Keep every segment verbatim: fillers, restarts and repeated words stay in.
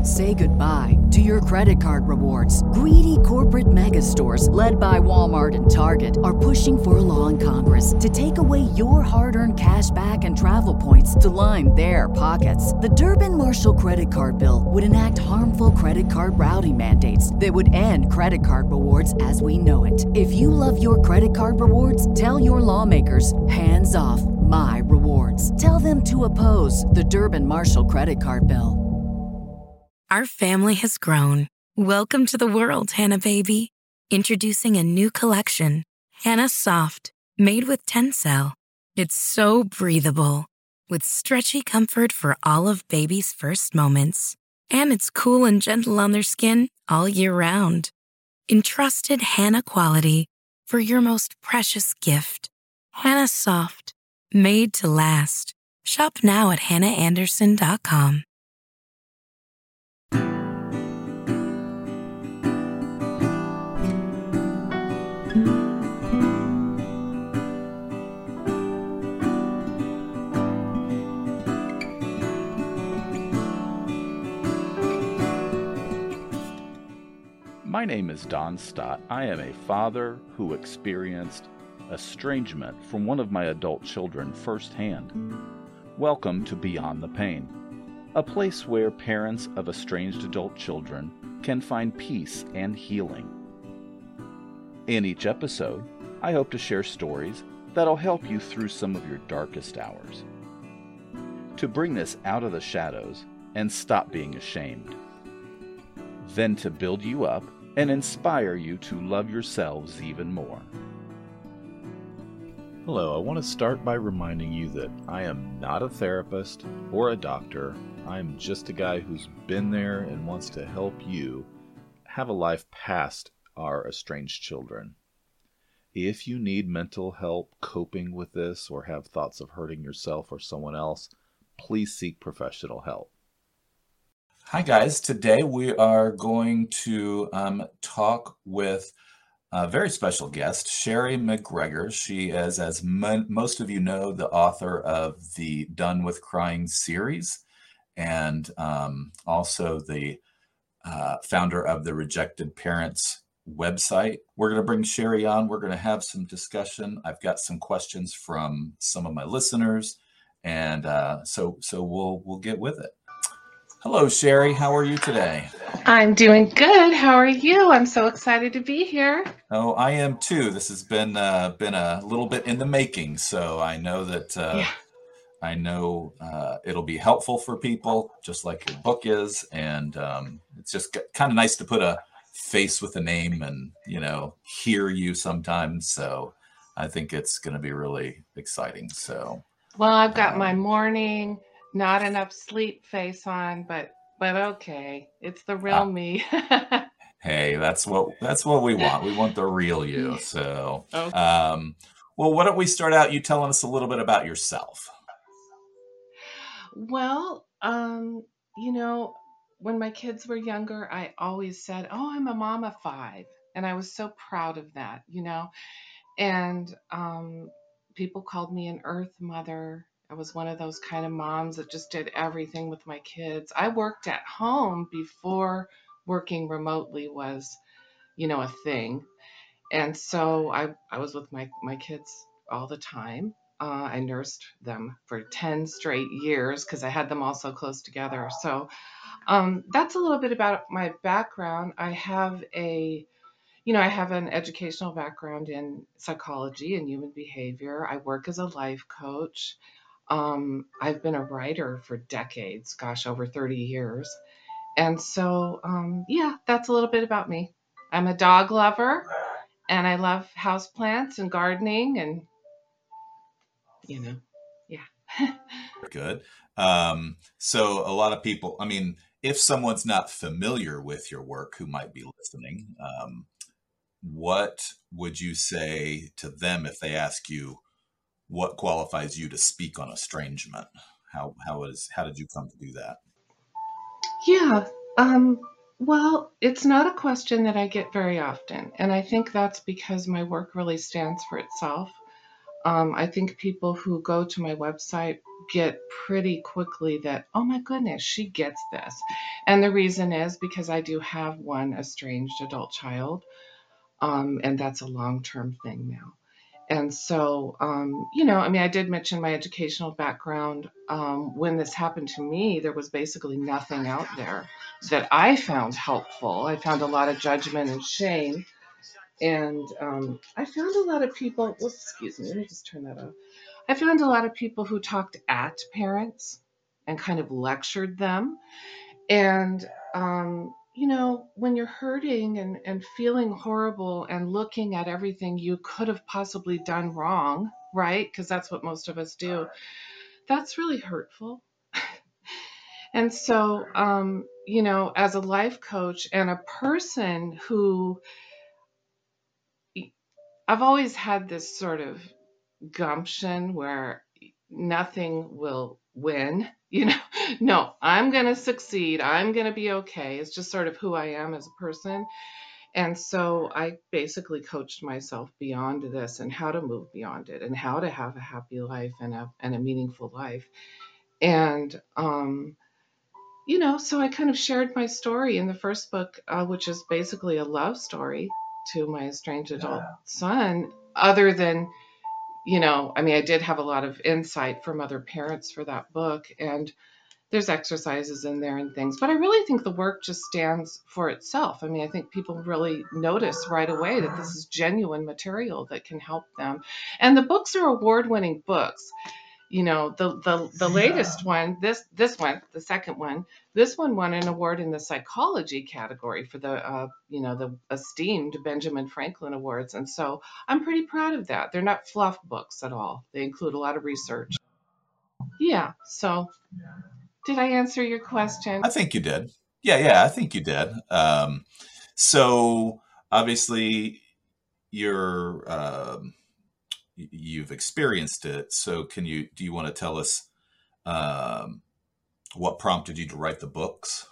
Say goodbye to your credit card rewards. Greedy corporate mega stores, led by Walmart and Target, are pushing for a law in Congress to take away your hard-earned cash back and travel points to line their pockets. The Durbin-Marshall credit card bill would enact harmful credit card routing mandates that would end credit card rewards as we know it. If you love your credit card rewards, tell your lawmakers, hands off my rewards. Tell them to oppose the Durbin-Marshall credit card bill. Our family has grown. Welcome to the world, Hannah baby. Introducing a new collection, Hannah Soft, made with Tencel. It's so breathable, with stretchy comfort for all of baby's first moments. And it's cool and gentle on their skin all year round. Entrusted Hannah quality for your most precious gift. Hannah Soft, made to last. Shop now at hannah anderson dot com. My name is Don Stott. I am a father who experienced estrangement from one of my adult children firsthand. Welcome to Beyond the Pain, a place where parents of estranged adult children can find peace and healing. In each episode, I hope to share stories that'll help you through some of your darkest hours, to bring this out of the shadows and stop being ashamed, then to build you up and inspire you to love yourselves even more. Hello, I want to start by reminding you that I am not a therapist or a doctor. I am just a guy who's been there and wants to help you have a life past our estranged children. If you need mental help coping with this or have thoughts of hurting yourself or someone else, please seek professional help. Hi guys, today we are going to um, talk with a very special guest, Sherry McGregor. She is, as mo- most of you know, the author of the Done with Crying series and um, also the uh, founder of the Rejected Parents website. We're going to bring Sherry on. We're going to have some discussion. I've got some questions from some of my listeners, and uh, so so we'll we'll get with it. Hello, Sherry. How are you today? I'm doing good. How are you? I'm so excited to be here. Oh, I am too. This has been uh, been a little bit in the making, so I know that uh, Yeah. I know uh, it'll be helpful for people, just like your book is, and um, it's just kind of nice to put a face with a name and, you know, hear you sometimes. So I think it's going to be really exciting. So, Well, I've got my um, morning, not enough sleep face on, but but okay. It's the real ah, me. hey, that's what that's what we want. We want the real you. So, Oh, um, well, why don't we start out you telling us a little bit about yourself? well, um, you know, when my kids were younger, I always said, "Oh, I'm a mom of five," and I was so proud of that, you know. And um, people called me an earth mother. I was one of those kind of moms that just did everything with my kids. I worked at home before working remotely was, you know, a thing. And so I, I was with my, my kids all the time. Uh, I nursed them for ten straight years because I had them all so close together. So um, that's a little bit about my background. I have a you know, I have an educational background in psychology and human behavior. I work as a life coach. Um, I've been a writer for decades, gosh, over thirty years. And so, um, yeah, that's a little bit about me. I'm a dog lover and I love houseplants and gardening and, you know, yeah. Good. Um, so a lot of people, I mean, if someone's not familiar with your work who might be listening, um, what would you say to them if they ask you what qualifies you to speak on estrangement? How how is how did you come to do that? Yeah. Um, well, it's not a question that I get very often. And I think that's because my work really stands for itself. Um, I think people who go to my website get pretty quickly that, oh my goodness, she gets this. And the reason is because I do have one estranged adult child, um, and that's a long term thing now. And so, um, you know, I mean, I did mention my educational background. Um, when this happened to me, there was basically nothing out there that I found helpful. I found a lot of judgment and shame. And um, I found a lot of people, well, excuse me, let me just turn that off. I found a lot of people who talked at parents and kind of lectured them. And, um, you know, when you're hurting and, and feeling horrible and looking at everything you could have possibly done wrong, right? Because that's what most of us do. That's really hurtful. And so, um, you know, as a life coach and a person who I've always had this sort of gumption where nothing will win. You know, no, I'm going to succeed. I'm going to be okay. It's just sort of who I am as a person. And so I basically coached myself beyond this and how to move beyond it and how to have a happy life and a, and a meaningful life. And, um, you know, so I kind of shared my story in the first book, uh, which is basically a love story to my estranged adult son, other than, you know, I mean, I did have a lot of insight from other parents for that book, and there's exercises in there and things, but I really think the work just stands for itself. I mean, I think people really notice right away that this is genuine material that can help them. And the books are award-winning books. You know, the the the latest one, this this one, the second one, this one won an award in the psychology category for the uh, you know, the esteemed Benjamin Franklin Awards, and so I'm pretty proud of that. They're not fluff books at all. They include a lot of research. Yeah. So, did I answer your question? I think you did. Yeah, yeah, I think you did. Um, so obviously, you're um, y- you've experienced it. So can you do you want to tell us um, what prompted you to write the books?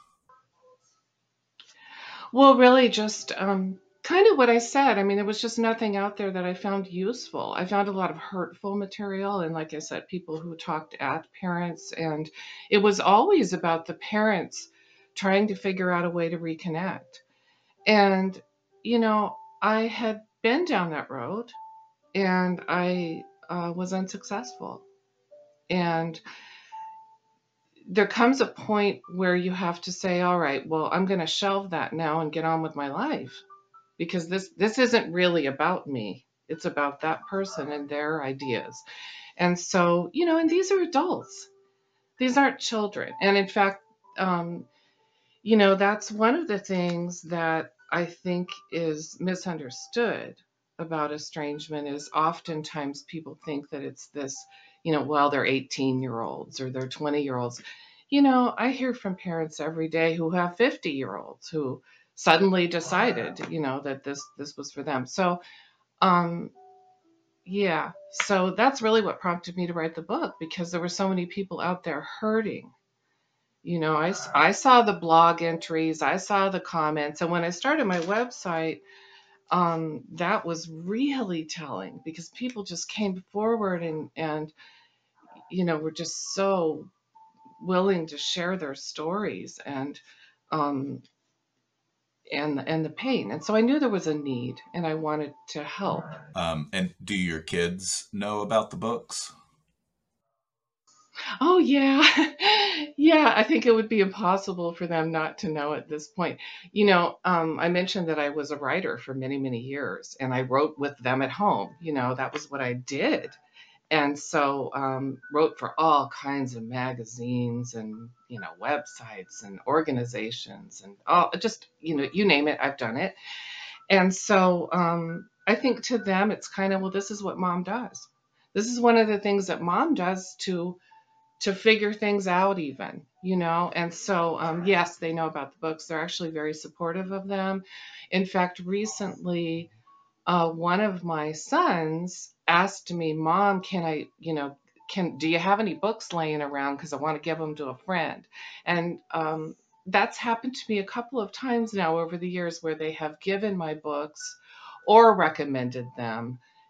Well, really, just um, kind of what I said. I mean, there was just nothing out there that I found useful. I found a lot of hurtful material, and like I said, people who talked at parents, and it was always about the parents trying to figure out a way to reconnect. And, you know, I had been down that road, and I uh, was unsuccessful. And there comes a point where you have to say, all right, well, I'm going to shelve that now and get on with my life, because this this isn't really about me. It's about that person and their ideas. And so, you know, and these are adults. These aren't children. And in fact, um, you know, that's one of the things that I think is misunderstood about estrangement is oftentimes people think that it's this, you know, well, they're eighteen year olds or they're twenty year olds. You know, I hear from parents every day who have fifty year olds who suddenly decided, you know, that this this was for them. So, um yeah, so that's really what prompted me to write the book, because there were so many people out there hurting. You know, I, s- I saw the blog entries, I saw the comments, and when I started my website, um, that was really telling, because people just came forward and, and, you know, were just so willing to share their stories and, um, and, and the pain. And so I knew there was a need and I wanted to help. Um, and do your kids know about the books? Oh, yeah. Yeah, I think it would be impossible for them not to know at this point. You know, um, I mentioned that I was a writer for many, many years, and I wrote with them at home. You know, that was what I did. And so um, wrote for all kinds of magazines and, you know, websites and organizations and all, just, you know, you name it, I've done it. And so um, I think to them, it's kind of, well, this is what mom does. This is one of the things that mom does to to figure things out, even, you know. And so um, yes, they know about the books. They're actually very supportive of them. In fact, recently uh, one of my sons asked me, mom, can I, you know, can do you have any books laying around, because I want to give them to a friend. And um, that's happened to me a couple of times now over the years, where they have given my books or recommended them,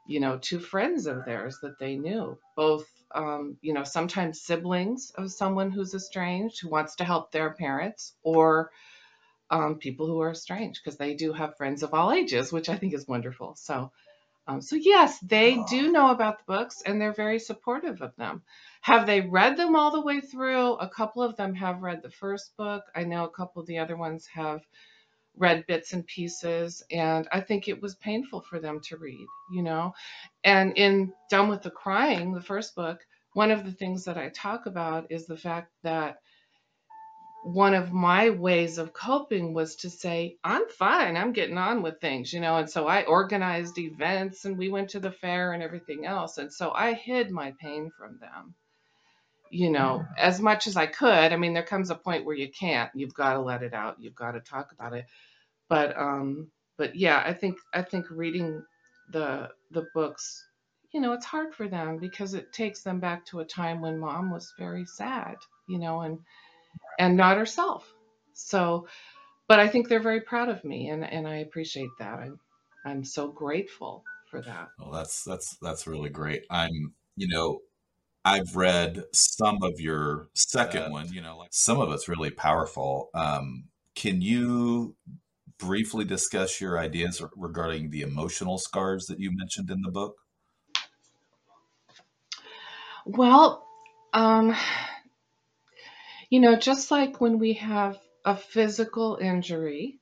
you know, to friends of theirs that they knew, both, um, you know, sometimes siblings of someone who's estranged who wants to help their parents, or um, people who are estranged, because they do have friends of all ages, which I think is wonderful. So, um, so yes, they do know about the books and they're very supportive of them. Have they read them all the way through? A couple of them have read the first book. I know a couple of the other ones have read bits and pieces, and I think it was painful for them to read, you know. And in Done with the Crying, the first book, one of the things that I talk about is the fact that one of my ways of coping was to say, I'm fine, I'm getting on with things, you know. And so I organized events and we went to the fair and everything else. And so I hid my pain from them, you know, as much as I could. I mean, there comes a point where you can't, you've got to let it out, you've got to talk about it. But um but yeah, I think I think reading the the books, you know, it's hard for them because it takes them back to a time when mom was very sad, you know, and and not herself. So, but I think they're very proud of me, and and I appreciate that. I'm I'm so grateful for that. Well, that's that's that's really great. I'm, you know, I've read some of your second one, you know, like some of it's really powerful. Um, can you briefly discuss your ideas regarding the emotional scars that you mentioned in the book? Well, um, you know, just like when we have a physical injury,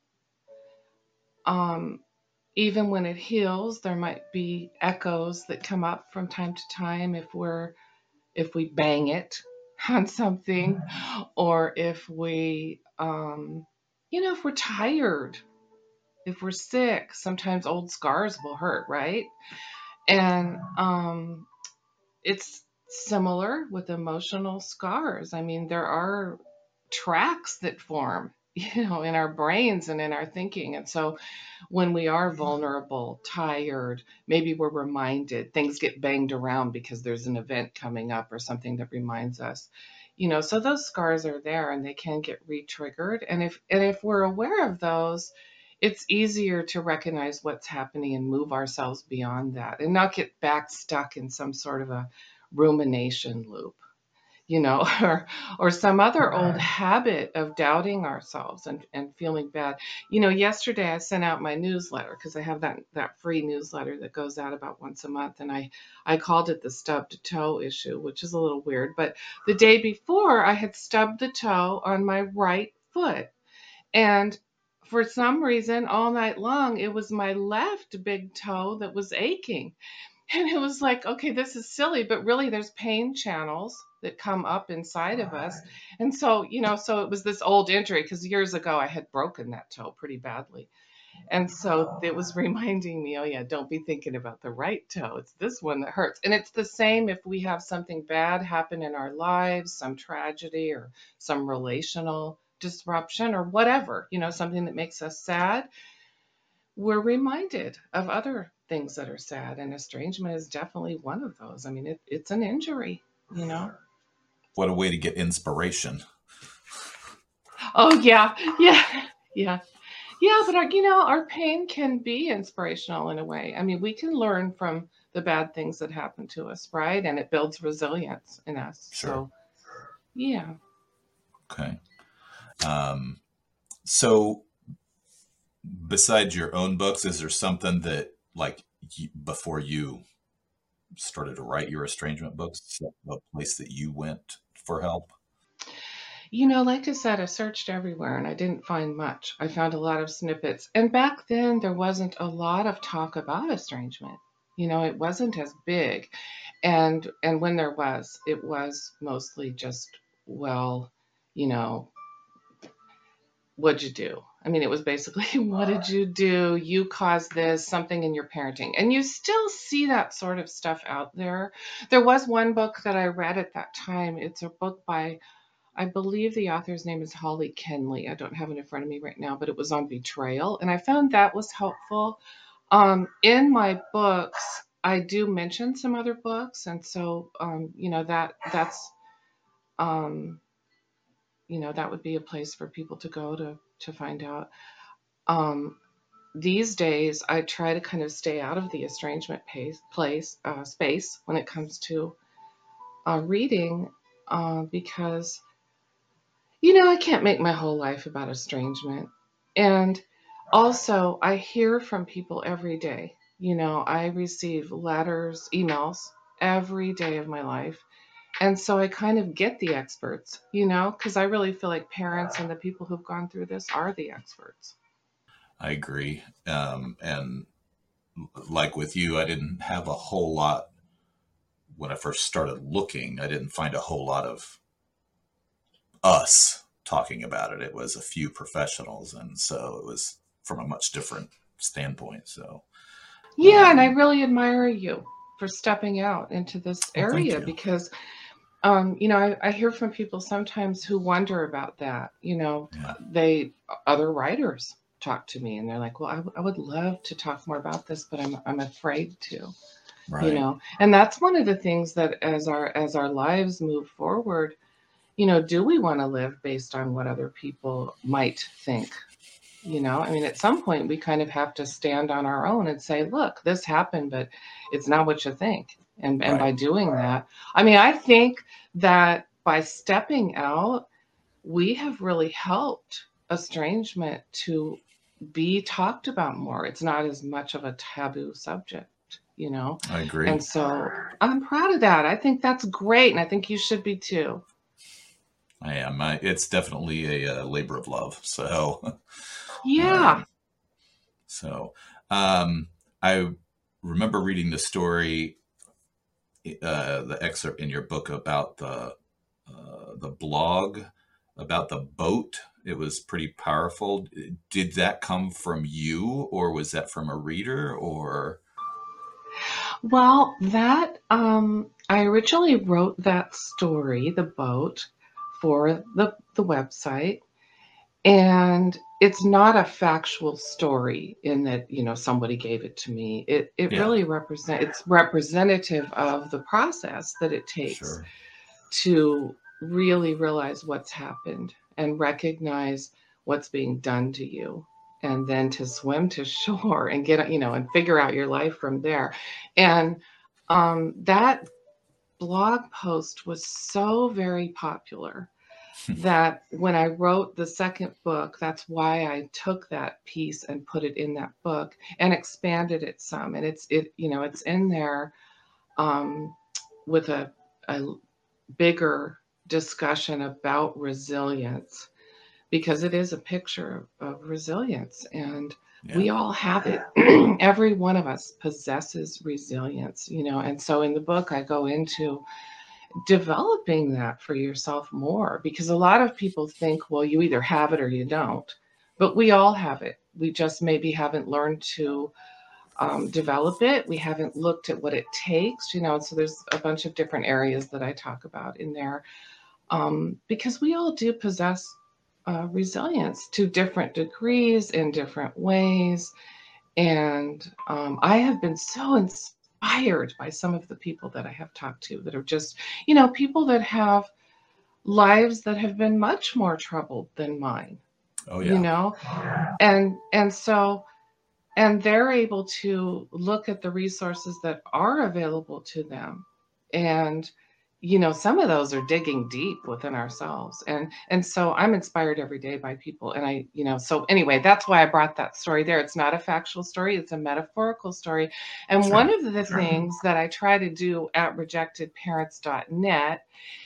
um, even when it heals, there might be echoes that come up from time to time if we're if we bang it on something, or if we, um, you know, if we're tired, if we're sick. Sometimes old scars will hurt, right? And um, it's similar with emotional scars. I mean, there are tracks that form, you know, in our brains and in our thinking. And so when we are vulnerable, tired, maybe we're reminded, things get banged around because there's an event coming up or something that reminds us. You know, so those scars are there and they can get re-triggered. And if and if we're aware of those, it's easier to recognize what's happening and move ourselves beyond that and not get back stuck in some sort of a rumination loop, you know, or or some other old habit of doubting ourselves and, and feeling bad. You know, yesterday I sent out my newsletter because I have that that free newsletter that goes out about once a month, and I I called it the stubbed toe issue, which is a little weird. But the day before, I had stubbed the toe on my right foot, and for some reason, all night long, it was my left big toe that was aching. And it was like, okay, this is silly, but really there's pain channels that come up inside of us. And so, you know, so it was this old injury because years ago I had broken that toe pretty badly. And so it was reminding me, oh, yeah, don't be thinking about the right toe. It's this one that hurts. And it's the same if we have something bad happen in our lives, some tragedy or some relational disruption or whatever, you know, something that makes us sad. We're reminded of other things that are sad, and estrangement is definitely one of those. I mean, it, it's an injury, you know. What a way to get inspiration. Oh yeah, yeah, yeah, yeah. But our, you know, our pain can be inspirational in a way. I mean, we can learn from the bad things that happen to us, right? And it builds resilience in us. Sure. So, yeah. Okay. Um, so besides your own books, is there something that, like, you, before you started to write your estrangement books, a place that you went for help? You know, like I said, I searched everywhere and I didn't find much. I found a lot of snippets. And back then, there wasn't a lot of talk about estrangement. You know, it wasn't as big. And and when there was, it was mostly just, well, you know, what'd you do? I mean, it was basically, what did you do? You caused this, something in your parenting. And you still see that sort of stuff out there. There was one book that I read at that time. It's a book by, I believe the author's name is Holly Kenley. I don't have it in front of me right now, but it was on betrayal. And I found that was helpful. Um, in my books, I do mention some other books. And so, um, you know, that that's, um, you know, that would be a place for people to go to, to find out. Um, these days I try to kind of stay out of the estrangement pace, place uh, space when it comes to uh, reading, uh, because you know I can't make my whole life about estrangement. And also, I hear from people every day. You know, I receive letters, emails every day of my life. And so I kind of get the experts, you know, because I really feel like parents and the people who've gone through this are the experts. I agree. Um, and like with you, I didn't have a whole lot when I first started looking. I didn't find a whole lot of us talking about it. It was a few professionals, and so it was from a much different standpoint. So, Yeah, and I um, really admire you for stepping out into this well, thank area you. because, um, you know, I, I hear from people sometimes who wonder about that. You know, Yeah, they, other writers talk to me and they're like, well, I, w- I would love to talk more about this, but I'm, I'm afraid to, you right. know, and that's one of the things that as our, as our lives move forward, you know, do we want to live based on what other people might think? You know, I mean, at some point we kind of have to stand on our own and say, look, this happened, but it's not what you think. And and by Right. doing that, I mean, I think that by stepping out, we have really helped estrangement to be talked about more. It's not as much of a taboo subject, you know. I And agree. so I'm proud of that. I think that's great. And I think you should be too. I am. I, it's definitely a, uh labor of love. So, Yeah. um, so um, I remember reading the story, uh, the excerpt in your book about the uh, the blog about the boat. It was pretty powerful. Did that come from you, or was that from a reader, or? Well, that um, I originally wrote that story, the boat, for the the website, and it's not a factual story in that you know somebody gave it to me. It it Yeah, really represent it's representative of the process that it takes sure. to really realize what's happened and recognize what's being done to you, and then to swim to shore and get you know and figure out your life from there. And um, that blog post was so very popular that when I wrote the second book, that's why I took that piece and put it in that book and expanded it some. And it's it you know it's in there, um, with a, a bigger discussion about resilience because it is a picture of resilience, and Yeah, we all have it. Every one of us possesses resilience, you know. And so in the book I go into developing that for yourself more, because a lot of people think, well, you either have it or you don't, but we all have it. We just maybe haven't learned to um, develop it. We haven't looked at what it takes, you know. And so there's a bunch of different areas that I talk about in there, um, because we all do possess uh, resilience to different degrees in different ways. And um, I have been so inspired by some of the people that I have talked to that are just, you know, people that have lives that have been much more troubled than mine, oh you yeah, know, and and so and they're able to look at the resources that are available to them. And you know some of those are digging deep within ourselves, and and so I'm inspired every day by people. And I you know so anyway, that's why I brought that story there. It's not a factual story, it's a metaphorical story. And one sure. of the things that I try to do at rejected parents dot net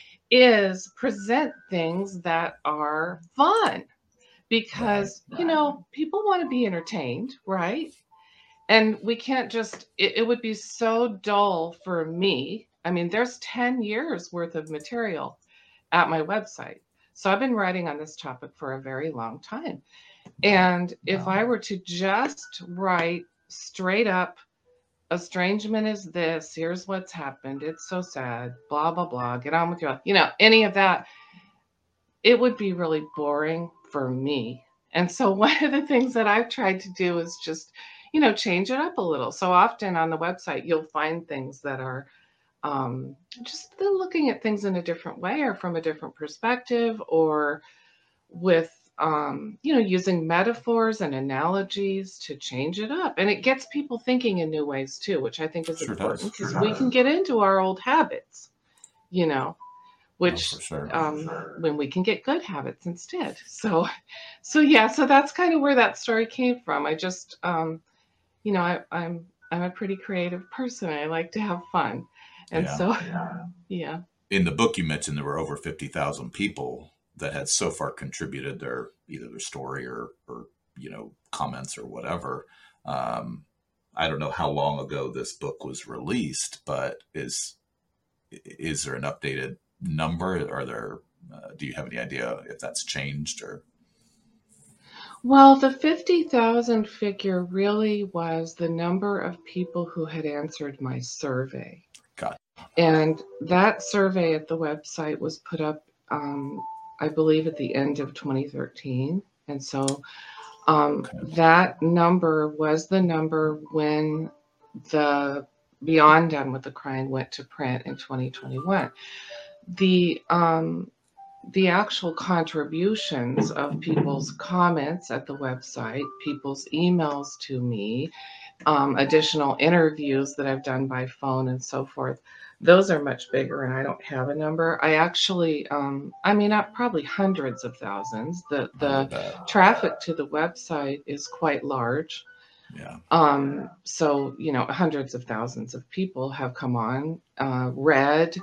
is present things that are fun, Right. because you know people want to be entertained, right? And we can't just it, it would be so dull for me. I mean, there's ten years worth of material at my website, so I've been writing on this topic for a very long time. Wow. And if I were to just write straight up, estrangement is this, here's what's happened, it's so sad, blah blah blah, get on with your, you know any of that, it would be really boring for me. And so one of the things that I've tried to do is just, you know, change it up a little. So often on the website, you'll find things that are um, just looking at things in a different way or from a different perspective, or with um, you know, using metaphors and analogies to change it up. And it gets people thinking in new ways too, which I think is Sure important does. because Sure we does. can get into our old habits, you know, Oh, which for sure. um, when we can get good habits instead. So, so yeah, so that's kind of where that story came from. I just, um, you know, I, I'm I'm a pretty creative person. I like to have fun, and Yeah. so yeah. In the book, you mentioned there were over fifty thousand people that had so far contributed their either their story or, or you know, comments or whatever. Um, I don't know how long ago this book was released, but is is there an updated number? Are there? Uh, do you have any idea if that's changed or? Well, the fifty thousand figure really was the number of people who had answered my survey. God. And that survey at the website was put up, um, I believe, at the end of twenty thirteen. And so um, Okay. that number was the number when the Beyond Done with the Crying went to print in twenty twenty-one. The um, the actual contributions of people's comments at the website, people's emails to me, um, additional interviews that I've done by phone and so forth, those are much bigger, and I don't have a number. I actually, um, I mean, not probably hundreds of thousands. The I the would bet. traffic to the website is quite large. Yeah. Um, so you know, hundreds of thousands of people have come on, uh, read.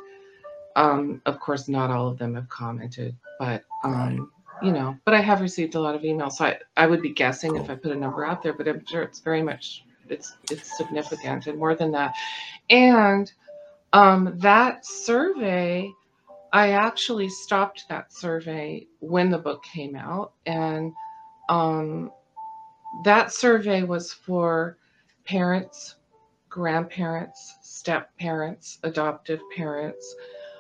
Um, of course, not all of them have commented, but Right. um, you know, but I have received a lot of emails. So I, I would be guessing if Cool. I put a number out there, but I'm sure it's very much it's it's significant and more than that. And um, that survey, I actually stopped that survey when the book came out, and um, that survey was for parents, grandparents, step parents, adoptive parents.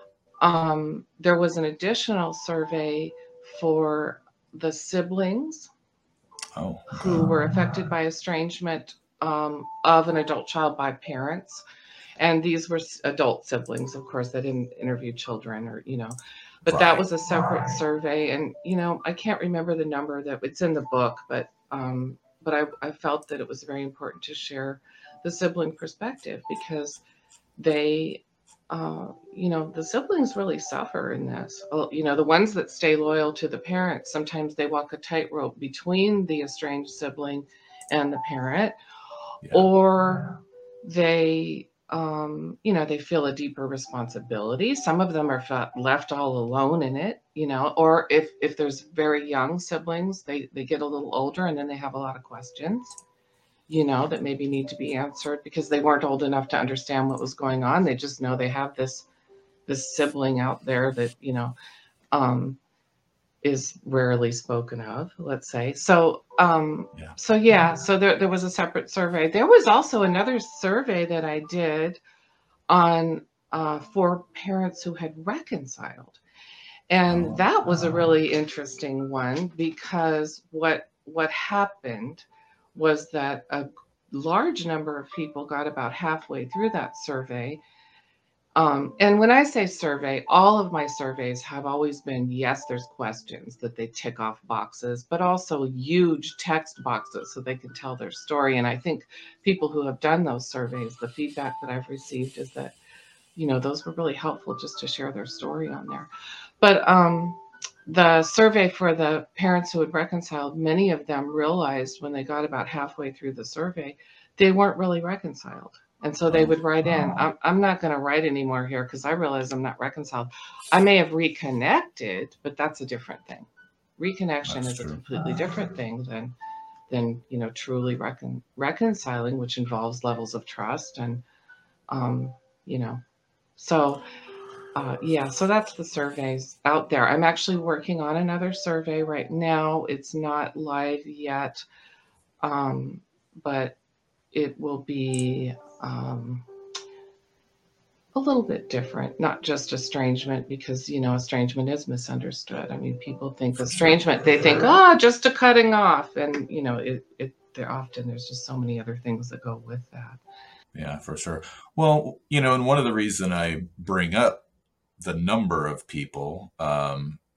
Um, there was an additional survey for the siblings Oh. who Okay. were affected by estrangement um, of an adult child by parents. And these were s- adult siblings, of course. They didn't interview children or, you know, but that Right. was a separate survey. And, you know, I can't remember the number that it's in the book, but um, but I, I felt that it was very important to share the sibling perspective because they uh, you know, the siblings really suffer in this. Uh, You know, the ones that stay loyal to the parents, sometimes they walk a tightrope between the estranged sibling and the parent, Yeah. or they, um, you know, they feel a deeper responsibility. Some of them are fe- left all alone in it, you know, or if if there's very young siblings, they they get a little older and then they have a lot of questions, you know, that maybe need to be answered because they weren't old enough to understand what was going on. They just know they have this this sibling out there that, you know, um, is rarely spoken of, let's say. So, um, Yeah. so yeah, so there, there was a separate survey. There was also another survey that I did on uh, for parents who had reconciled. And Oh. that was a really interesting one because what what happened was that a large number of people got about halfway through that survey. Um, and when I say survey, all of my surveys have always been yes, there's questions that they tick off boxes, but also huge text boxes so they can tell their story. And I think people who have done those surveys, the feedback that I've received is that, you know, those were really helpful just to share their story on there. But um, the survey for the parents who had reconciled, many of them realized when they got about halfway through the survey, they weren't really reconciled. And so they Oh. would write in, I'm, I'm not going to write anymore here because I realize I'm not reconciled. I may have reconnected, but that's a different thing. Reconnection That's is a true. completely different thing than, than you know, truly recon- reconciling, which involves levels of trust and, um, you know, so uh, yeah, so that's the surveys out there. I'm actually working on another survey right now. It's not live yet, um, but it will be um, a little bit different, not just estrangement, because, you know, estrangement is misunderstood. I mean, people think For sure. estrangement, they think, oh, just a cutting off. And, you know, it, it there often there's just so many other things that go with that. Yeah, for sure. Well, you know, and one of the reason I bring up the number of people um,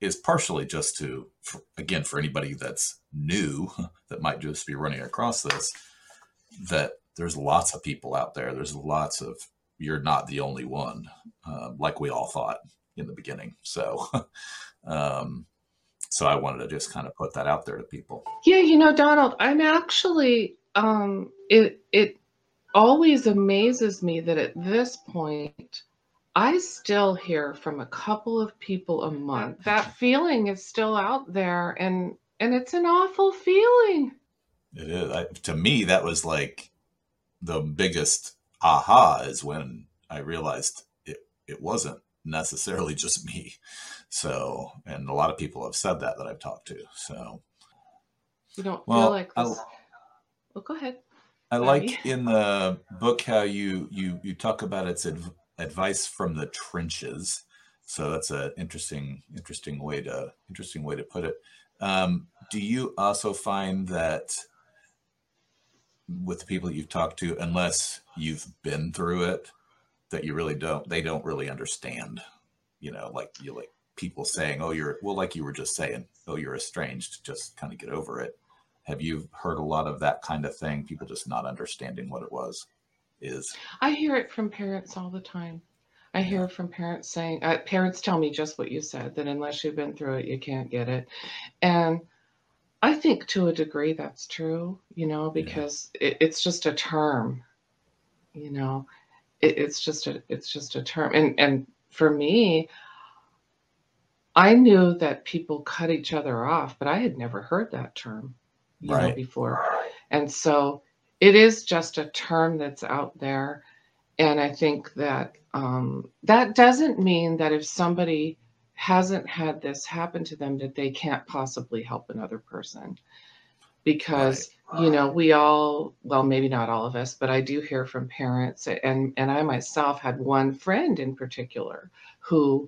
is partially just to, for, again, for anybody that's new that might just be running across this, that there's lots of people out there. There's lots of, you're not the only one, uh, like we all thought in the beginning. So, um, so I wanted to just kind of put that out there to people. Yeah, you know, Donald, I'm actually, um, it it always amazes me that at this point, I still hear from a couple of people a month. That feeling is still out there, and and it's an awful feeling. It is. I, to me, that was like the biggest aha is when I realized it, it wasn't necessarily just me. So, and a lot of people have said that that I've talked to. So, You don't well, feel like I, this. Well, go ahead. I Sorry. like in the book how you you you talk about its adv- advice from the trenches. So that's an interesting interesting way to interesting way to put it. Um, do you also find that with the people that you've talked to, unless you've been through it, that you really don't they don't really understand? You know, like you like people saying, "Oh, you're," well, like you were just saying, "Oh, you're estranged. Just kind of get over it." Have you heard a lot of that kind of thing? People just not understanding what it was is. I hear it from parents all the time. I Yeah. hear from parents saying, uh, parents tell me just what you said, that unless you've been through it, you can't get it. And I think to a degree that's true, you know, Yeah. because it, it's just a term, you know, it, it's just a, it's just a term. And, and for me, I knew that people cut each other off, but I had never heard that term, you know, Right. before. And so it is just a term that's out there. And I think that um, that doesn't mean that if somebody hasn't had this happen to them, that they can't possibly help another person. Because, you know, we all, well, maybe not all of us, but I do hear from parents, and, and I myself had one friend in particular who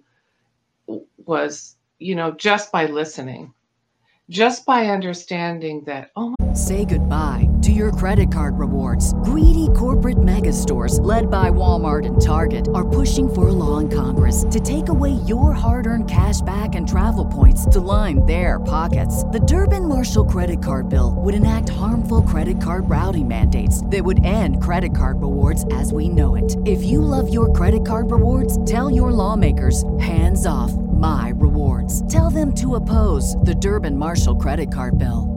was, you know, just by listening, just by understanding that, oh, Say goodbye to your credit card rewards. Greedy corporate mega stores, led by Walmart and Target, are pushing for a law in Congress to take away your hard-earned cash back and travel points to line their pockets. The Durbin-Marshall credit card bill would enact harmful credit card routing mandates that would end credit card rewards as we know it. If you love your credit card rewards, tell your lawmakers, hands off my rewards. Tell them to oppose the Durbin-Marshall credit card bill.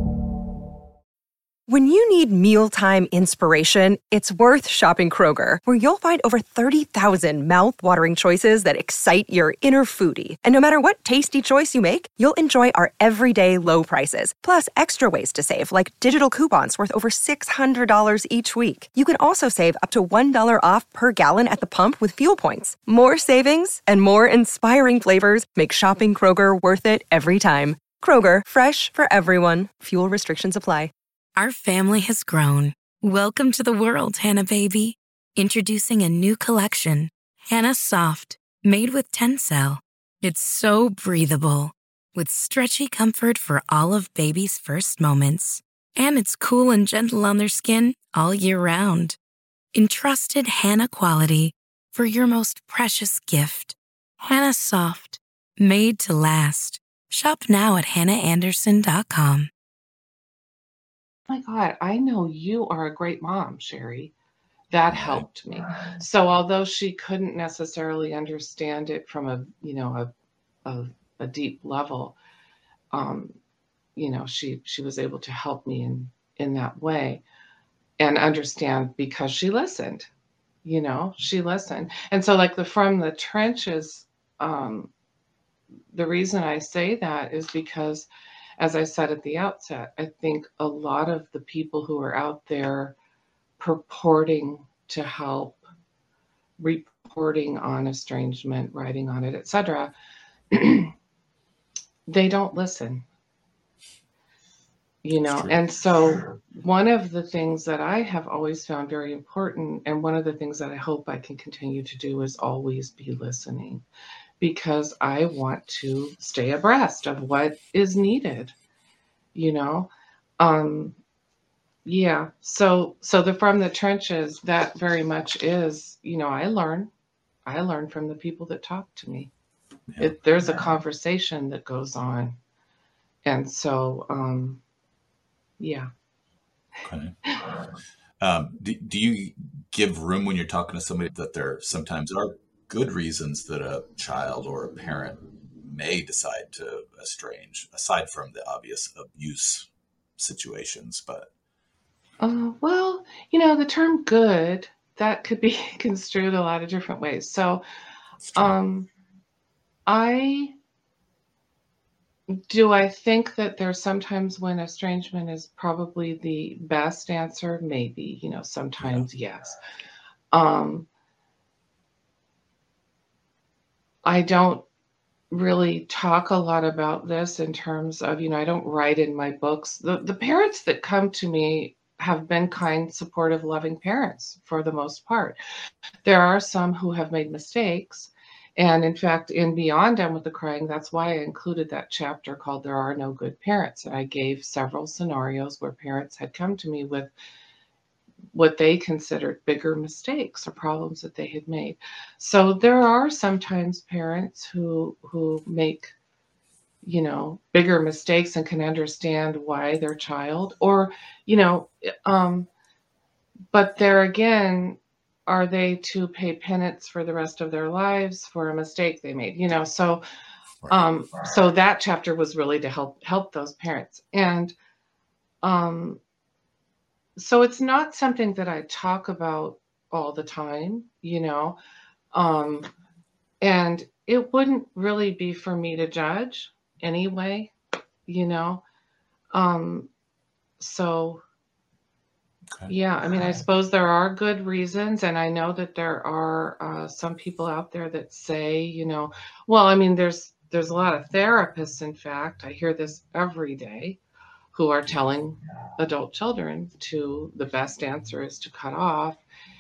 When you need mealtime inspiration, it's worth shopping Kroger, where you'll find over thirty thousand mouth-watering choices that excite your inner foodie. And no matter what tasty choice you make, you'll enjoy our everyday low prices, plus extra ways to save, like digital coupons worth over six hundred dollars each week. You can also save up to one dollar off per gallon at the pump with fuel points. More savings and more inspiring flavors make shopping Kroger worth it every time. Kroger, fresh for everyone. Fuel restrictions apply. Our family has grown. Welcome to the world, Hannah Baby. Introducing a new collection, Hannah Soft, made with Tencel. It's so breathable, with stretchy comfort for all of baby's first moments. And it's cool and gentle on their skin all year round. Entrusted Hannah quality for your most precious gift. Hannah Soft, made to last. Shop now at hannah anderson dot com. my God, I know you are a great mom, Sherry. That helped me. So although she couldn't necessarily understand it from a, you know, a, a, a deep level, um, you know, she, she was able to help me in, in that way and understand because she listened, you know, she listened. And so like the, from the trenches, um, the reason I say that is because, as I said at the outset, I think a lot of the people who are out there purporting to help, reporting on estrangement, writing on it, et cetera, they don't listen. You know, and so one of the things that I have always found very important, and one of the things that I hope I can continue to do, is always be listening, because I want to stay abreast of what is needed, you know? Um, yeah. So, so the, from the trenches, that very much is, you know, I learn, I learn from the people that talk to me. Yeah. It, there's a conversation that goes on. And so, um, yeah. Okay. Um, do, do you give room when you're talking to somebody that there sometimes are good reasons that a child or a parent may decide to estrange, aside from the obvious abuse situations? But Uh, well, you know, the term good, that could be construed a lot of different ways. So, it's true. um, I do I think that there's sometimes when estrangement is probably the best answer? Maybe, you know, Yeah. sometimes yes. Um, I don't really talk a lot about this in terms of, you know, I don't write in my books. The the parents that come to me have been kind, supportive, loving parents for the most part. There are some who have made mistakes. And in fact, in Beyond Done with the Crying, that's why I included that chapter called There Are No Good Parents. And I gave several scenarios where parents had come to me with what they considered bigger mistakes or problems that they had made. So there are sometimes parents who who make, you know, bigger mistakes and can understand why their child or, you know, um, but there again, are they to pay penance for the rest of their lives for a mistake they made? You know, so Right. um, so that chapter was really to help help those parents. And um, so it's not something that I talk about all the time, you know. Um, and it wouldn't really be for me to judge anyway, you know. Um, so Okay. yeah, I mean, I suppose there are good reasons, and I know that there are uh, some people out there that say, you know, well, I mean, there's there's a lot of therapists, in fact, I hear this every day, who are Yeah. telling adult children to the best answer is to cut off.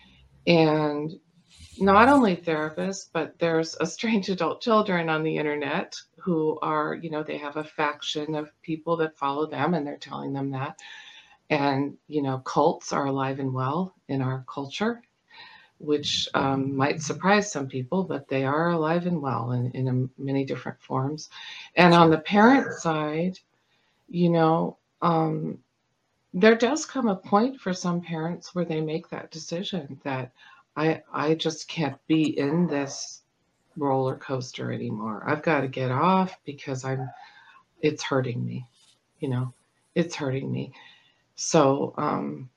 And not only therapists, but there's a strange adult children on the internet who are, you know, they have a faction of people that follow them and they're telling them that. And, you know, cults are alive and well in our culture, which um, might surprise some people, but they are alive and well in, in a, many different forms. And on Sure. the parent side, you know, um, there does come a point for some parents where they make that decision that I I just can't be in this roller coaster anymore. I've got to get off because I'm it's hurting me, you know. It's hurting me. So, um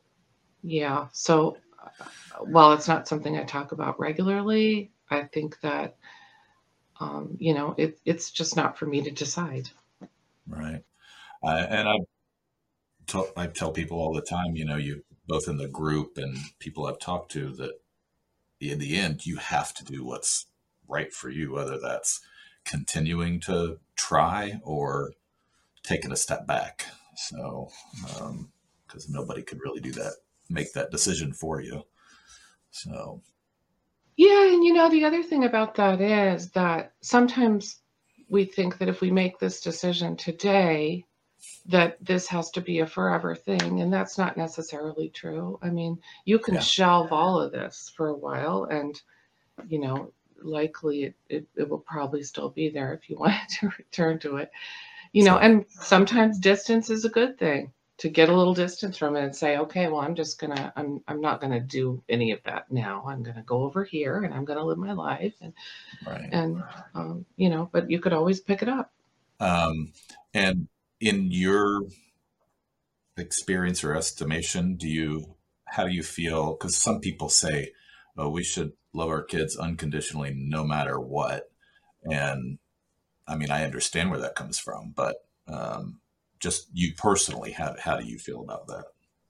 yeah, so uh, while it's not something I talk about regularly, I think that um you know, it it's just not for me to decide. Right. Uh, and I tell, I tell people all the time, you know, you both in the group and people I've talked to that in the end, you have to do what's right for you, whether that's continuing to try or taking a step back. So, because um, nobody could really do that, make that decision for you. So, Yeah, and you know, the other thing about that is that sometimes we think that if we make this decision today, that this has to be a forever thing, and that's not necessarily true. I mean, you can yeah, shelve all of this for a while, and you know, likely it, it, it will probably still be there if you wanted to return to it. You know, sure. and sometimes distance is a good thing to get a little distance from it and say, okay, well, I'm just gonna, I'm, I'm not gonna do any of that now. I'm gonna go over here and I'm gonna live my life, and Right. and um, you know, but you could always pick it up. Um, and in your experience or estimation, do you, how do you feel? Because some people say, oh, we should love our kids unconditionally no matter what. And I mean, I understand where that comes from, but um, just you personally, how, how do you feel about that?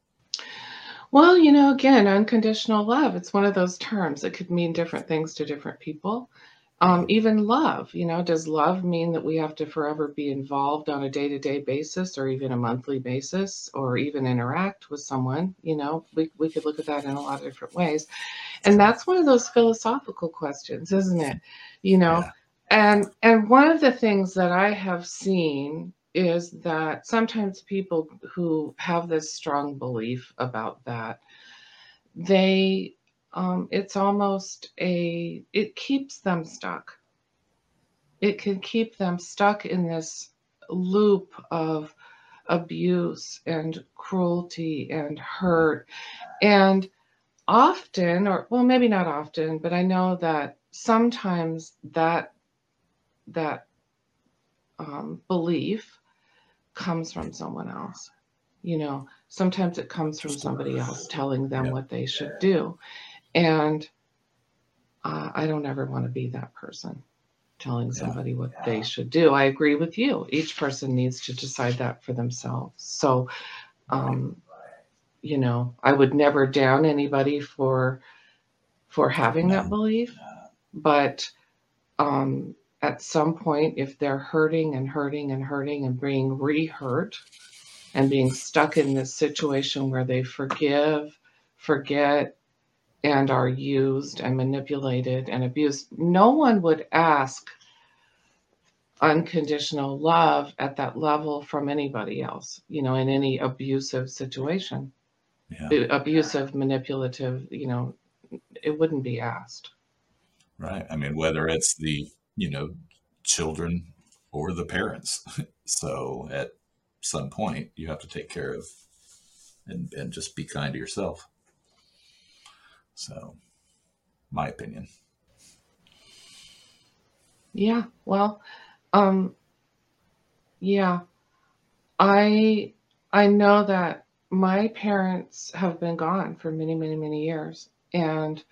Well, you know, again, unconditional love, it's one of those terms. It could mean different things to different people. Um, Yeah. even love, you know, does love mean that we have to forever be involved on a day to day basis or even a monthly basis or even interact with someone? You know, we, we could look at that in a lot of different ways. And Sure. that's one of those philosophical questions, isn't it? You know, Yeah. and and one of the things that I have seen is that sometimes people who have this strong belief about that, they um, it's almost a it keeps them stuck. it can keep them stuck in this loop of abuse and cruelty and hurt. And often, or well, maybe not often, but I know that sometimes that that um, belief comes from someone else. You know, sometimes it comes from somebody else telling them Yeah. what they should do. And uh, I don't ever want to be that person telling Yeah. somebody what they should do. I agree with you. Each person needs to decide that for themselves. So, um, you know, I would never down anybody for for having that No. belief, but um, at some point, if they're hurting and hurting and hurting and being re-hurt and being stuck in this situation where they forgive, forget, and are used and manipulated and abused, no one would ask unconditional love at that level from anybody else, you know, in any abusive situation. Yeah. Abusive, manipulative, you know, it wouldn't be asked. Right. I mean, whether it's the, you know, children or the parents. So at some point, you have to take care of and, and just be kind to yourself. So, my opinion. Yeah, well, um, yeah, I I know that my parents have been gone for many, many, many years, and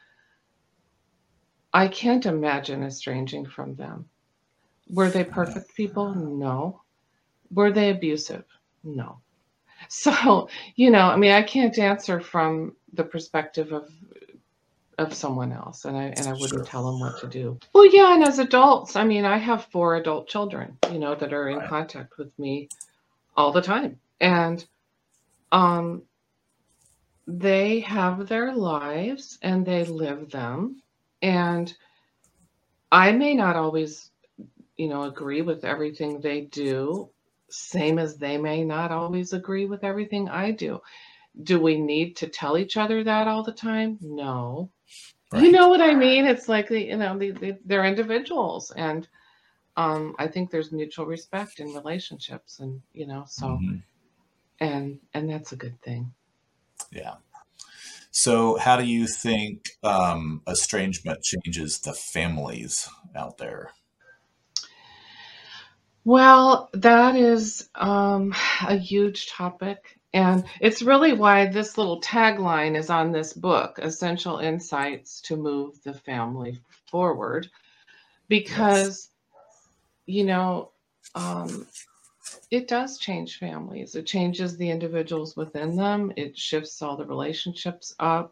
I can't imagine estranging from them. Were they Yeah. perfect people? No. Were they abusive? No. So, you know, I mean, I can't answer from the perspective of of someone else, and I and I wouldn't Sure. tell them what to do. Well, yeah, and as adults, I mean, I have four adult children, you know, that are in Right. contact with me all the time. And um they have their lives and they live them. And I may not always, you know, agree with everything they do, same as they may not always agree with everything I do. Do we need to tell each other that all the time? No. You Right. know what I mean? It's like the, you know, the, the, they're individuals, and um, I think there's mutual respect in relationships, and you know, so Hmm. and and that's a good thing. Yeah. So, how do you think um, estrangement changes the families out there? Well, that is um, a huge topic. And it's really why this little tagline is on this book, Essential Insights to Move the Family Forward, Yes. because, you know, um, it does change families. It changes the individuals within them, it shifts all the relationships up.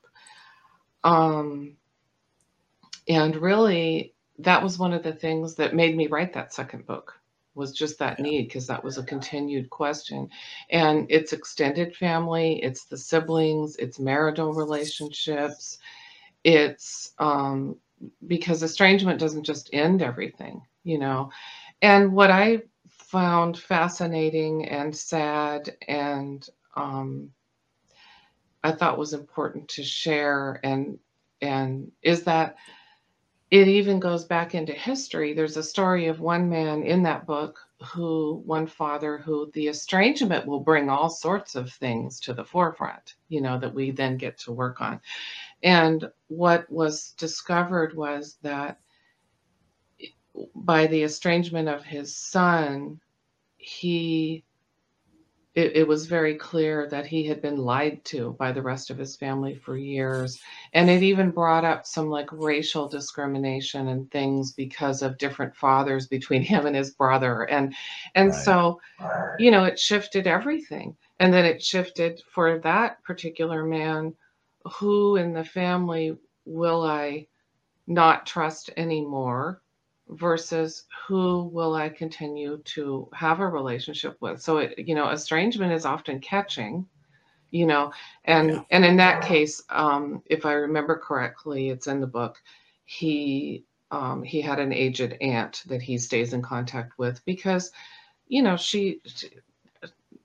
Um, and really, that was one of the things that made me write that second book, was just that Yeah. need, because that was a continued question. And it's extended family, it's the siblings, it's marital relationships, it's um, because estrangement doesn't just end everything, you know. And what I found fascinating and sad, and um, I thought was important to share, and and is that it even goes back into history. There's a story of one man in that book, who, one father, who the estrangement will bring all sorts of things to the forefront, you know, that we then get to work on. And what was discovered was that by the estrangement of his son, he it, it was very clear that he had been lied to by the rest of his family for years. And it even brought up some like racial discrimination and things because of different fathers between him and his brother. And and Right. so, you know, it shifted everything. And then it shifted for that particular man, who in the family will I not trust anymore versus who will I continue to have a relationship with. So it, you know, estrangement is often catching, you know, Yeah. and and in that case, um, if I remember correctly, it's in the book. He um, he had an aged aunt that he stays in contact with because, you know, she, she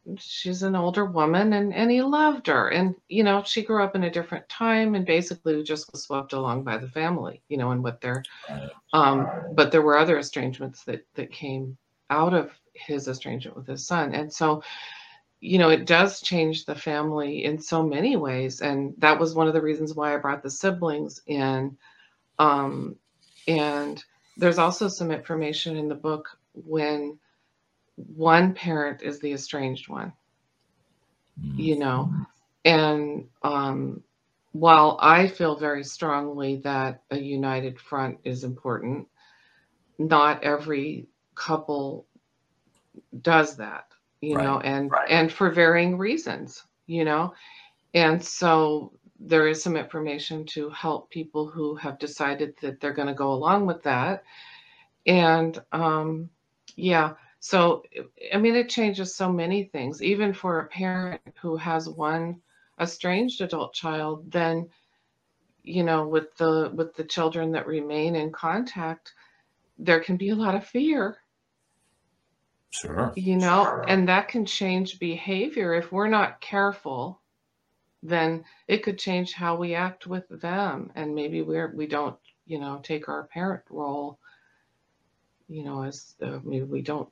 she's an older woman, and and he loved her. And you know, she grew up in a different time and basically just was swept along by the family, you know, and what their Right. um but there were other estrangements that that came out of his estrangement with his son. And so, you know, it does change the family in so many ways. And that was one of the reasons why I brought the siblings in. Um, and there's also some information in the book when one parent is the estranged one, Mm. you know. And um, while I feel very strongly that a united front is important, not every couple does that, you Right. know, and right. and for varying reasons, you know. And so there is some information to help people who have decided that they're going to go along with that. And um, yeah, so I mean, it changes so many things. Even for a parent who has one estranged adult child, then you know, with the with the children that remain in contact, there can be a lot of fear, Sure. you know, and that can change behavior if we're not careful. Then it could change how we act with them, and maybe we're we don't, you know, take our parent role, you know, as uh, maybe we don't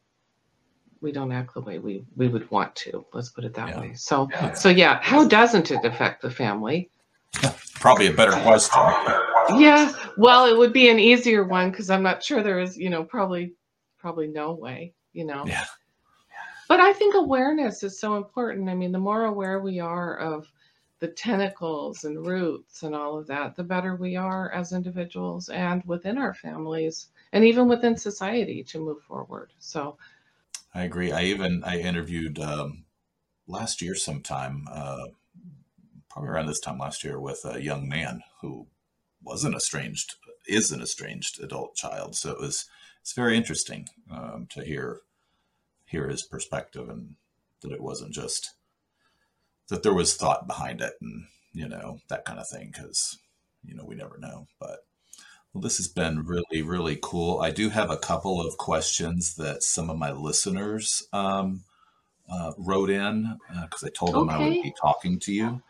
we don't act the way we we would want to. Let's put it that Yeah. way. So Yeah. so yeah, how doesn't it affect the family? Probably a better question. Yeah, well, it would be an easier one because I'm not sure there is, you know, probably probably no way, you know. Yeah. But I think awareness is so important. I mean, the more aware we are of the tentacles and roots and all of that, the better we are as individuals and within our families and even within society to move forward. So I agree. I even I interviewed um, last year sometime, uh, probably around this time last year, with a young man who was an estranged, is an estranged adult child. So it was it's very interesting um, to hear hear his perspective, and that it wasn't just that there was thought behind it, and you know, that kind of thing, because you know, we never know. But well, this has been really, really cool. I do have a couple of questions that some of my listeners um, uh, wrote in because I told them I would okay. be talking to you.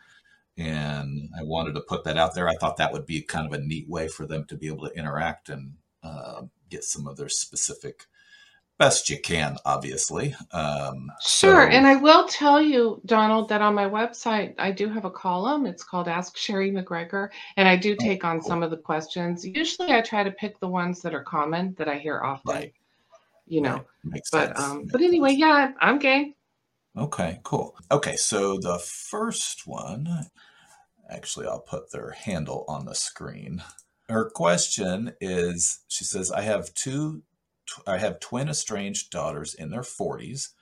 And I wanted to put that out there. I thought that would be kind of a neat way for them to be able to interact and uh, get some of their specific, best you can, obviously. Um, Sure. so, And I will tell you, Donald, that on my website, I do have a column. It's called Ask Sherry McGregor. And I do oh, take on cool. some of the questions. Usually I try to pick the ones that are common that I hear often, Right. you know. Right. Makes But sense. um, Makes but anyway, sense. yeah, I'm game. Okay, cool. Okay, so the first one, actually, I'll put their handle on the screen. Her question is, she says, I have two, tw- I have twin estranged daughters in their forties.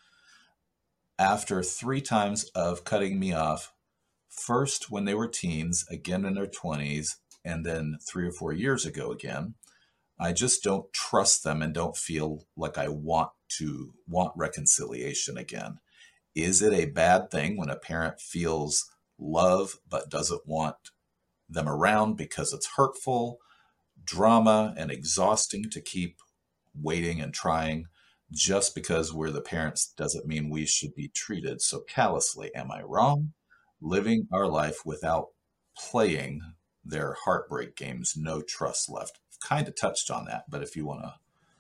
After three times of cutting me off, first when they were teens, again in their twenties, and then three or four years ago again, I just don't trust them and don't feel like I want to want reconciliation again. Is it a bad thing when a parent feels love but doesn't want them around because it's hurtful, drama, and exhausting to keep waiting and trying? Just because we're the parents doesn't mean we should be treated so callously. Am I wrong? Living our life without playing their heartbreak games, no trust left. Kind of touched on that, but if you want to.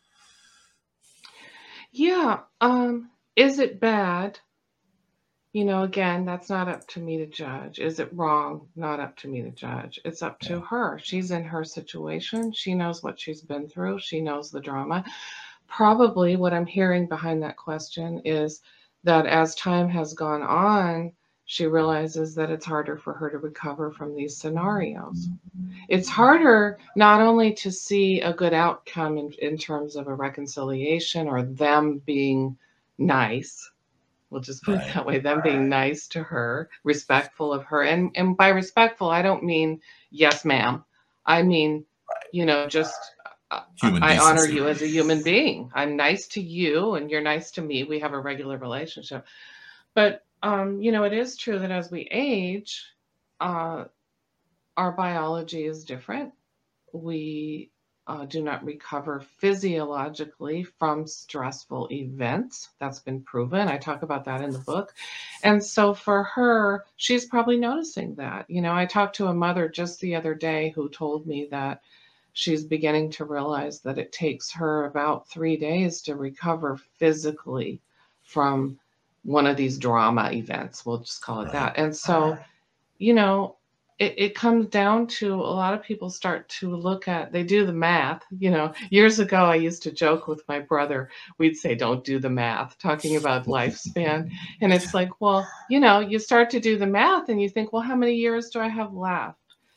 Yeah. Um, is it bad? You know, again, that's not up to me to judge. Is it wrong? Not up to me to judge. It's up to Yeah. her. She's in her situation. She knows what she's been through. She knows the drama. Probably what I'm hearing behind that question is that as time has gone on, she realizes that it's harder for her to recover from these scenarios. It's harder not only to see a good outcome in, in terms of a reconciliation or them being nice. We'll just put it Right. that way, them being nice to her, respectful of her. And and by respectful, I don't mean yes, ma'am. I mean, you know, just uh, Human I honor decency. you as a human being. I'm nice to you and you're nice to me. We have a regular relationship. But um, you know, it is true that as we age, uh, our biology is different. We uh, do not recover physiologically from stressful events. That's been proven. I talk about that in the book. And so for her, she's probably noticing that. You know, I talked to a mother just the other day who told me that she's beginning to realize that it takes her about three days to recover physically from one of these drama events. We'll just call it Right. that. And so, you know, it, it comes down to a lot of people start to look at, they do the math. You know, years ago, I used to joke with my brother, we'd say, don't do the math, talking about lifespan. And it's like, well, you know, you start to do the math and you think, well, how many years do I have left?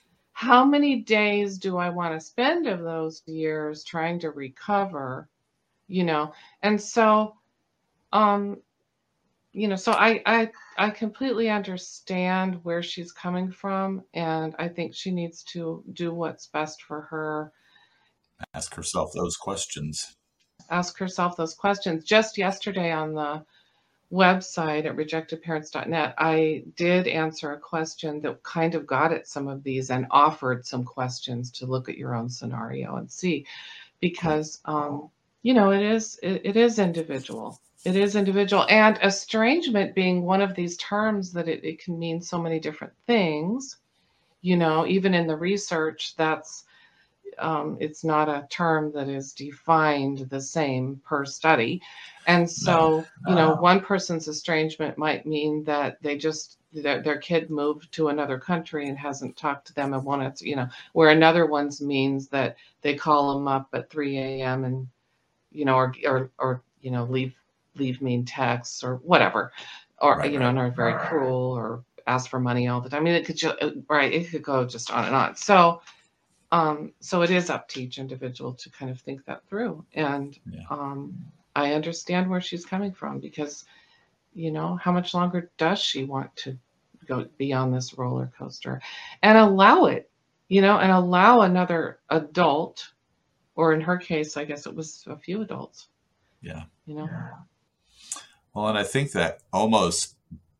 How many days do I want to spend of those years trying to recover, you know? And so, um, you know, so I, I, I completely understand where she's coming from. And I think she needs to do what's best for her. Ask herself those questions. Ask herself those questions. Just yesterday on the website at rejected parents dot net, I did answer a question that kind of got at some of these and offered some questions to look at your own scenario and see, because, um, you know, it is, it, it is individual. It is individual. And estrangement being one of these terms that it, it can mean so many different things, you know, even in the research, that's, um, it's not a term that is defined the same per study. And so, you know, one person's estrangement might mean that they just, their, their kid moved to another country and hasn't talked to them and wanted to, you know, where another one's means that they call them up at three a.m. and, you know, or, or, or, you know, leave, leave mean texts or whatever, or, Right, you know, right. and are very cruel or ask for money all the time. I mean, it could just, right. It could go just on and on. So, um, so it is up to each individual to kind of think that through. And, Yeah. um, I understand where she's coming from, because, you know, how much longer does she want to go be on this roller coaster, and allow it, you know, and allow another adult, or in her case, I guess it was a few adults, Yeah. you know. Well, and I think that almost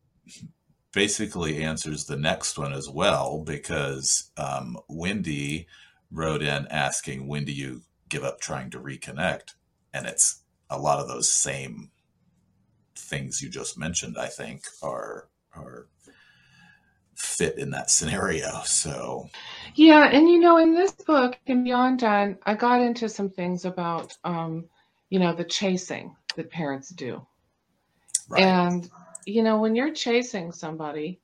basically answers the next one as well, because um, Wendy wrote in asking, when do you give up trying to reconnect? And it's a lot of those same things you just mentioned, I think, are are fit in that scenario. So Yeah, and you know, in this book, in Beyond Done, I got into some things about, um, you know, the chasing that parents do. right. And, you know, when you're chasing somebody,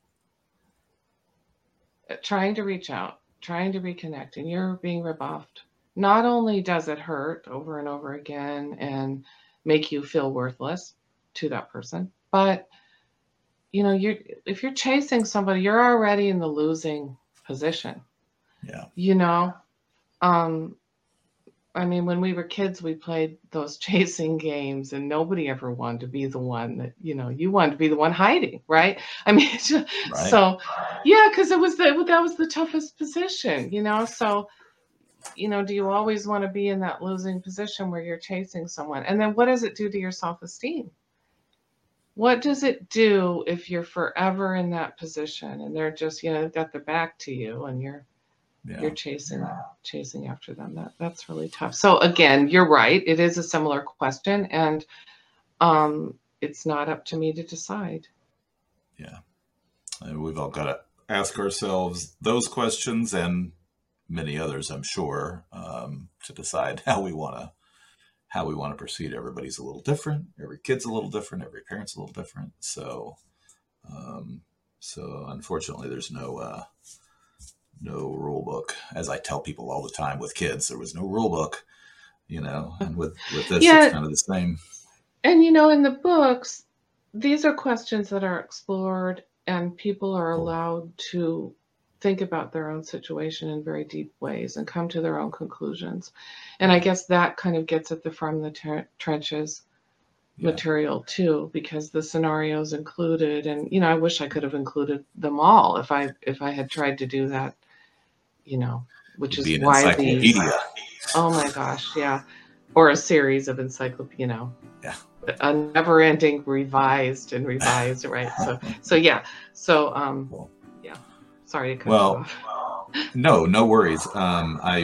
uh, trying to reach out, trying to reconnect, and you're being rebuffed, not only does it hurt over and over again and make you feel worthless to that person, but, you know, you're, if you're chasing somebody, you're already in the losing position, Yeah. you know? Um, I mean, when we were kids, we played those chasing games, and nobody ever wanted to be the one that, you know, you wanted to be the one hiding, right? I mean, it's just- Right. so yeah, because it was the, that was the toughest position, you know? So, you know, do you always want to be in that losing position where you're chasing someone? And then what does it do to your self-esteem? What does it do if you're forever in that position and they're just, you know, got their back to you and you're, Yeah. you're chasing chasing after them? That that's really tough. So again, you're right. It is a similar question, and um, it's not up to me to decide. Yeah. And we've all got to ask ourselves those questions and many others, I'm sure, um, to decide how we want to how we want to proceed. Everybody's a little different. Every kid's a little different. Every parent's a little different. So, um, so unfortunately, there's no uh, no rule book. As I tell people all the time with kids, there was no rule book, you know. And with with this, Yeah. it's kind of the same. And you know, in the books, these are questions that are explored, and people are Cool. allowed to think about their own situation in very deep ways and come to their own conclusions. And I guess that kind of gets at the from the ter- trenches Yeah. material too, because the scenarios included, and you know, I wish I could have included them all if I if I had tried to do that, you know, which It'd is be an why these, encyclopedia. oh my gosh, yeah, or a series of encyclopedia, you know, Yeah. a never-ending revised and revised, right? So, so yeah, so um, Cool. yeah. Sorry to cut Well, you off. No, no worries. Um, I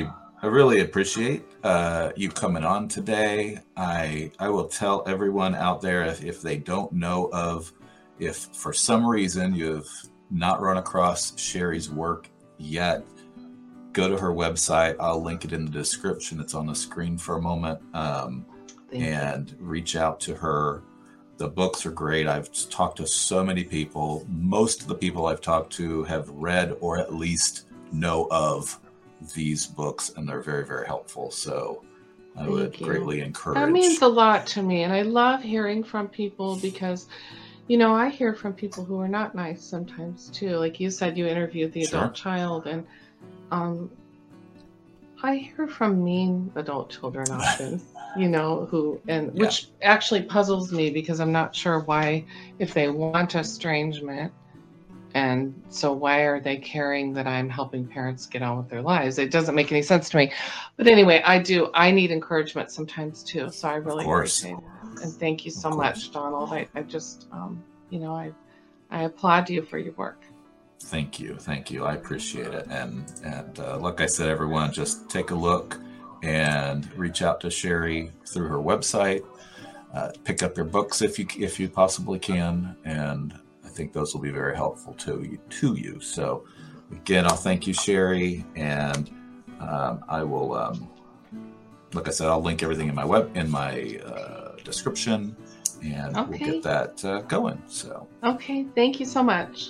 I really appreciate uh, you coming on today. I I will tell everyone out there, if, if they don't know of, if for some reason you've not run across Sherry's work yet, go to her website. I'll link it in the description. It's on the screen for a moment. Um, and you. Reach out to her. The books are great. I've talked to so many people. Most of the people I've talked to have read or at least know of these books, and they're very, very helpful. So I Thank would you. greatly encourage. That means a lot to me. And I love hearing from people because, you know, I hear from people who are not nice sometimes too. Like you said, you interviewed the Sure. adult child, and um, I hear from mean adult children often, you know, who, and Yeah. which actually puzzles me because I'm not sure why, if they want estrangement, and so why are they caring that I'm helping parents get on with their lives? It doesn't make any sense to me. But anyway, I do. I need encouragement sometimes too. So I really Of course. appreciate it. And thank you so Of much, course. Donald. I, I just, um, you know, I, I applaud you for your work. Thank you. Thank you. I appreciate it. And, and uh, like I said, everyone, just take a look and reach out to Sherry through her website. Uh, pick up your books if you if you possibly can. And I think those will be very helpful to you. To you. So again, I'll thank you, Sherry. And um, I will, um, like I said, I'll link everything in my web in my uh, description, and Okay. we'll get that uh, going. So Okay. Thank you so much.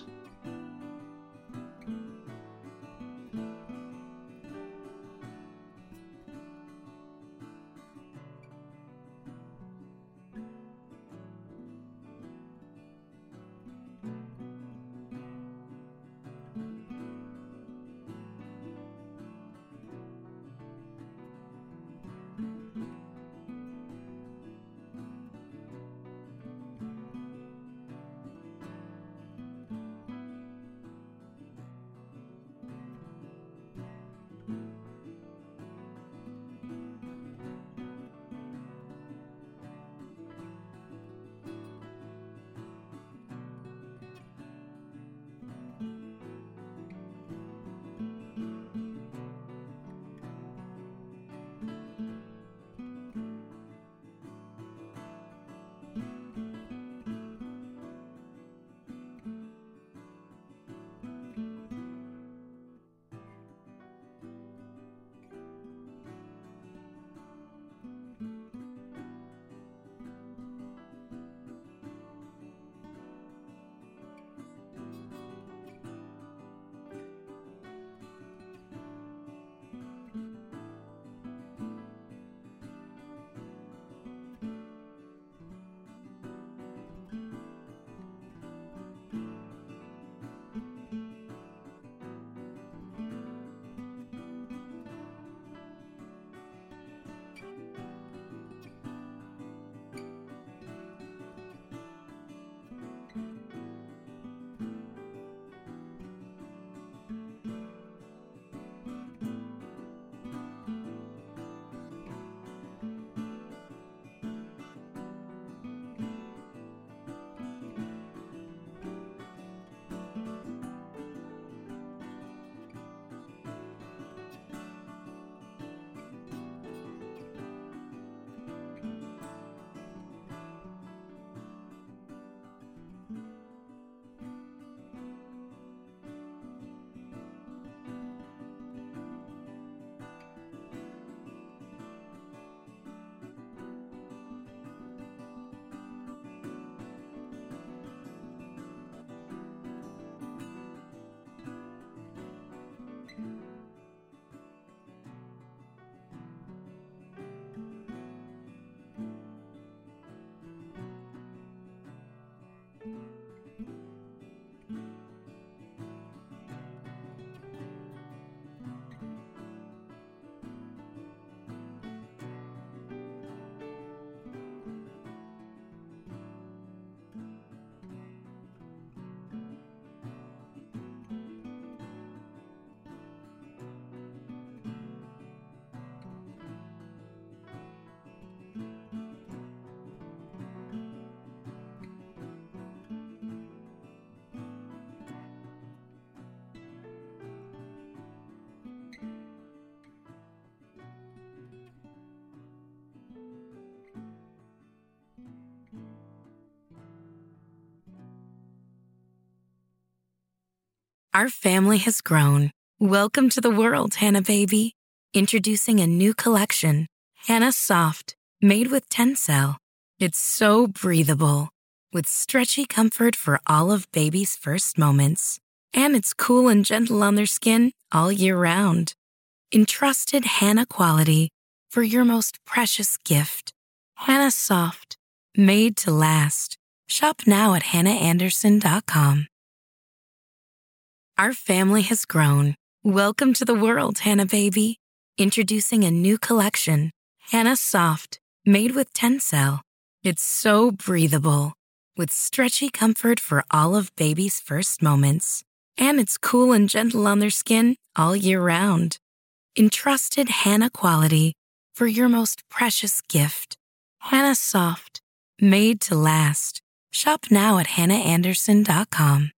Our family has grown. Welcome to the world, Hannah baby. Introducing a new collection, Hannah Soft, made with Tencel. It's so breathable, with stretchy comfort for all of baby's first moments. And it's cool and gentle on their skin all year round. Entrusted Hannah quality for your most precious gift. Hannah Soft, made to last. Shop now at hannah anderson dot com. Our family has grown. Welcome to the world, Hannah baby. Introducing a new collection, Hannah Soft, made with Tencel. It's so breathable, with stretchy comfort for all of baby's first moments. And it's cool and gentle on their skin all year round. Entrusted Hannah quality for your most precious gift. Hannah Soft, made to last. Shop now at hannah anderson dot com.